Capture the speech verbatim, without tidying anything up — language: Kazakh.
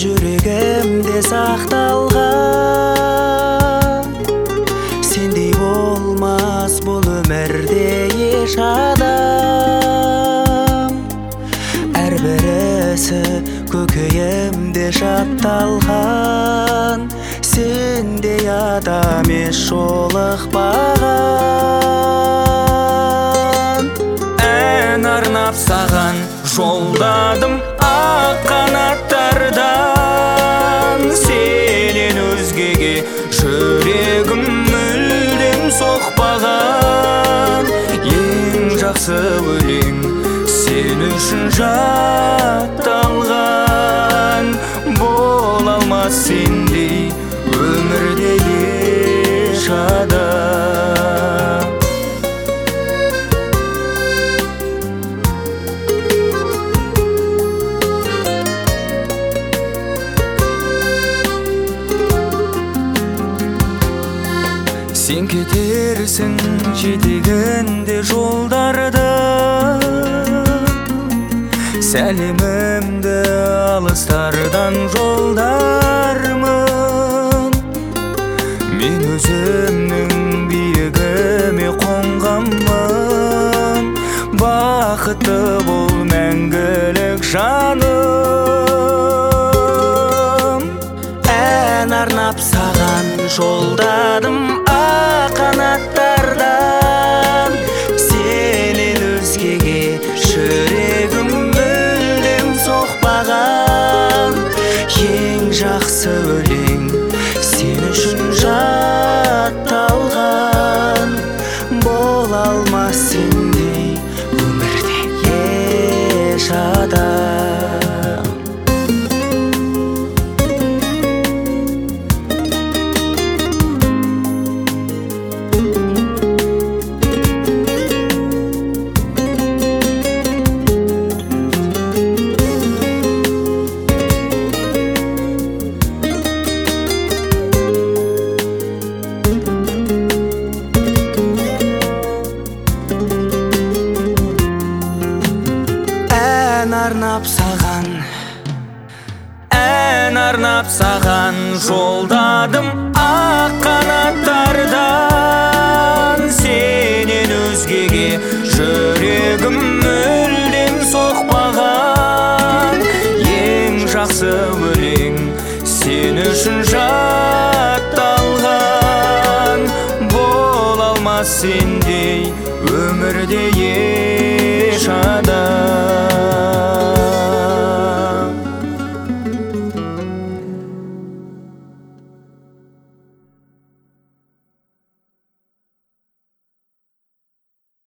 жүрегімде сақталған. Сендей болмас бұл өмірде еш адам. Әрбірісі көкейімде жатталған. Сендей адам еш жолықпаған. Ән арнап саған жолдадым ақ қанаттардан. Сенен өзгеге жүрегім мүлдем соқпаған. Ең жақсы өлең сен үшін жатталған. Бола алмас сендей өмірде еш адам. Сен кетерсің жетегінде жолдарды, сәлемімді алыстардан жолдармын. Мен өзімнің биігіме қонғанмын. Бақытты бол мәңгілік жаным. Ән арнап саған жолдадым ақ қанаттардан. Сенен өзгеге жүрегім мүлдем соқпаған. Ең жақсы өлең сен үшін жатталған. Бола алмас сендей өмірде еш адам. Ән арнап саған, ән арнап саған жолдадым ақ қанаттардан. Сенен өзгеге